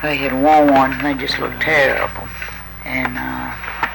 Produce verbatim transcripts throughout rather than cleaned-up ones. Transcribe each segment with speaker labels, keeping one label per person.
Speaker 1: they had worn, and they just looked terrible. And uh,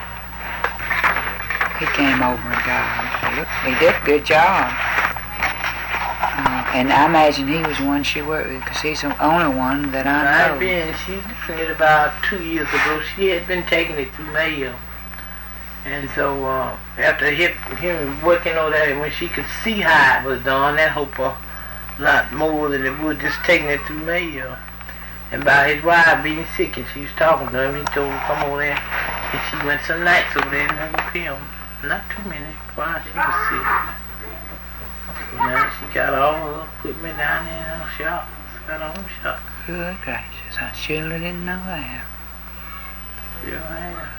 Speaker 1: he came over and got them. Look, he did a good job. Uh, and I imagine he was the one she worked with, because he's the only one that I know.
Speaker 2: I've been, she did about two years ago. She had been taking it through mail. And so uh, after him, him working on that, when she could see how it was done, that helped her a lot more than it would just taking it through mail. And by his wife being sick, and she was talking to him, he told her to come over there. And she went some nights over there and helped him. Not too many, while she was sick. So now she got all her equipment down there in her shop. She got her own shop.
Speaker 1: Good gracious, I surely didn't know that.
Speaker 2: Sure have.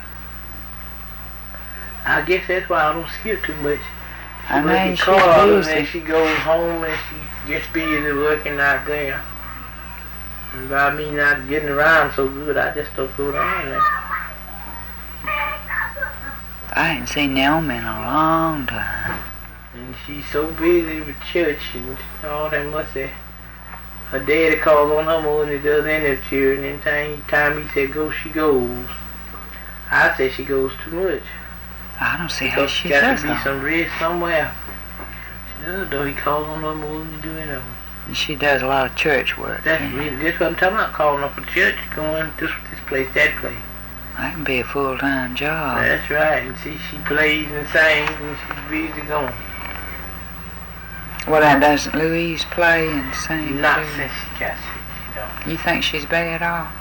Speaker 2: I guess that's why I don't see her too much. She
Speaker 1: I mean, she's
Speaker 2: cars,
Speaker 1: busy.
Speaker 2: and she goes home and she gets busy working out there. And by me not getting around so good, I just don't go down there.
Speaker 1: I ain't seen Naomi in a long time.
Speaker 2: And she's so busy with church and all that much that her daddy calls on her more than he does any of church, and anytime time he said go, she goes. I say she goes too much.
Speaker 1: I don't see how
Speaker 2: Because
Speaker 1: she
Speaker 2: got
Speaker 1: does
Speaker 2: to be
Speaker 1: that.
Speaker 2: some rest somewhere. She does, though. He calls on her more than he do any of them.
Speaker 1: And she does a lot of church work.
Speaker 2: That's
Speaker 1: yeah.
Speaker 2: really, that's what I'm talking about, calling up for church, going this this place, that place.
Speaker 1: That can be a full-time job.
Speaker 2: That's right. And see, she plays and sings, and she's busy going.
Speaker 1: Well, then doesn't Louise play and sing?
Speaker 2: Not
Speaker 1: too?
Speaker 2: since she got sick, she don't.
Speaker 1: You think she's bad off?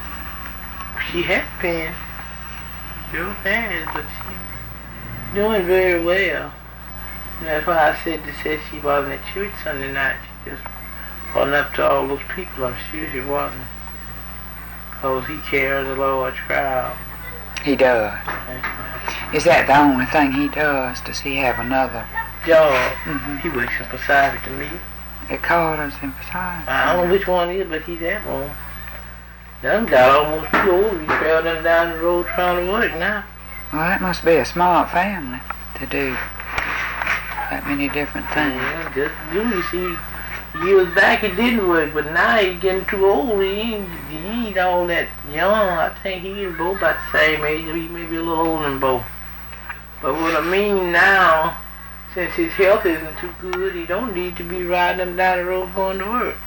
Speaker 2: She has been. Sure has, but she's doing very well. And that's why I said, they said she wasn't at church Sunday night. She just wasn't up to all those people. I'm sure she wasn't. Because he carries a large crowd.
Speaker 1: He does.
Speaker 2: That's right.
Speaker 1: Is that the only thing he does? Does he have another?
Speaker 2: Job.
Speaker 1: Mm-hmm.
Speaker 2: He works in Pacific to me.
Speaker 1: It called us in Pacific.
Speaker 2: I don't know which one it is, but he's that one. Them got almost too old. He trailed them down the road trying to work now.
Speaker 1: Well, that must be a smart family to do that many different things.
Speaker 2: Yeah, just do you see? Years back he didn't work, but now he's getting too old. He ain't, he ain't all that young. I think he and Bo about the same age. He may be a little older than Bo. But what I mean now, since his health isn't too good, he don't need to be riding them down the road going to work.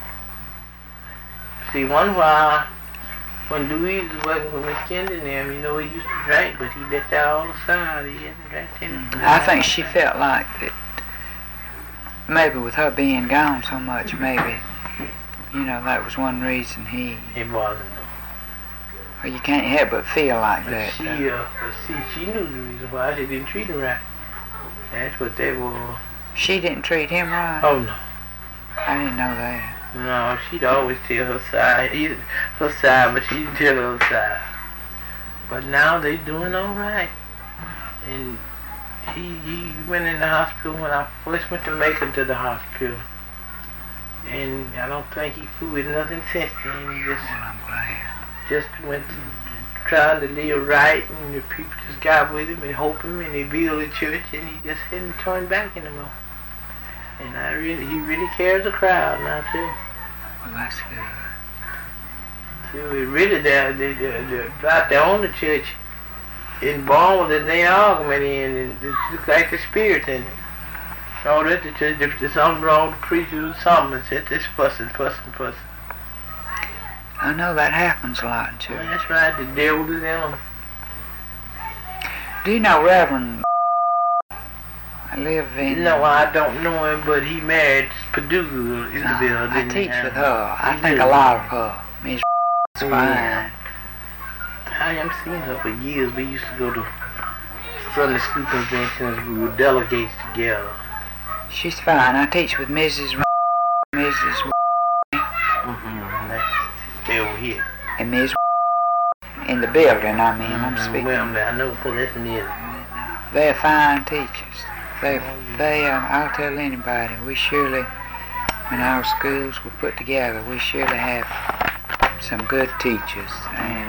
Speaker 2: See, one while, when Louise was working with Miss Kendi and them, you know, he used to drink, but he let that all aside. He hadn't drank anything.
Speaker 1: I think she felt like that maybe with her being gone so much, maybe, you know, that was one reason he...
Speaker 2: It wasn't.
Speaker 1: Well, you can't help but feel like
Speaker 2: But
Speaker 1: that.
Speaker 2: she,
Speaker 1: though.
Speaker 2: uh, but see, she knew the reason why she didn't treat him right. That's what they were.
Speaker 1: She didn't treat him right?
Speaker 2: Oh, no.
Speaker 1: I didn't know that.
Speaker 2: No, she'd always tell her side. Either her side, but she didn't tell her side. But now they doing all right. And he, he went in the hospital when I first went to Macon to the hospital. And I don't think he fooled nothing since then. He just,
Speaker 1: Well, I'm glad.
Speaker 2: just went to trying to live right, and the people just got with him and helped him, and they built a church, and he just hadn't turned back anymore. And I really, he really carries a crowd now too.
Speaker 1: Well, that's good.
Speaker 2: So it really, they, they, they, they, about their own church in Baltimore that they argument in, and it looks like the spirit in it. All that the church, if there's something wrong, the preacher or something, it's just this fussing, fussing, fussing.
Speaker 1: I know that happens a lot in church.
Speaker 2: Well, that's right, the devil is in them.
Speaker 1: Do you know Reverend I live in...
Speaker 2: No, I don't know him, but he married Paducah, Isabel.
Speaker 1: No, I
Speaker 2: didn't he?
Speaker 1: teach with her. I
Speaker 2: You
Speaker 1: think
Speaker 2: do?
Speaker 1: a lot of her. Miss is
Speaker 2: Oh,
Speaker 1: fine.
Speaker 2: yeah. I haven't seen her for years. We used to go to Sunday school conventions. We were delegates together.
Speaker 1: She's fine. I teach with Missus Missus
Speaker 2: Mm-hmm. That's still here.
Speaker 1: and Miss in the building, I mean, I'm
Speaker 2: Mhm.
Speaker 1: speaking.
Speaker 2: Well, I know, because that's near.
Speaker 1: They're fine teachers. They,
Speaker 2: Oh, yeah.
Speaker 1: they, uh, I'll tell anybody, we surely, when our schools were put together, we surely have some good teachers. And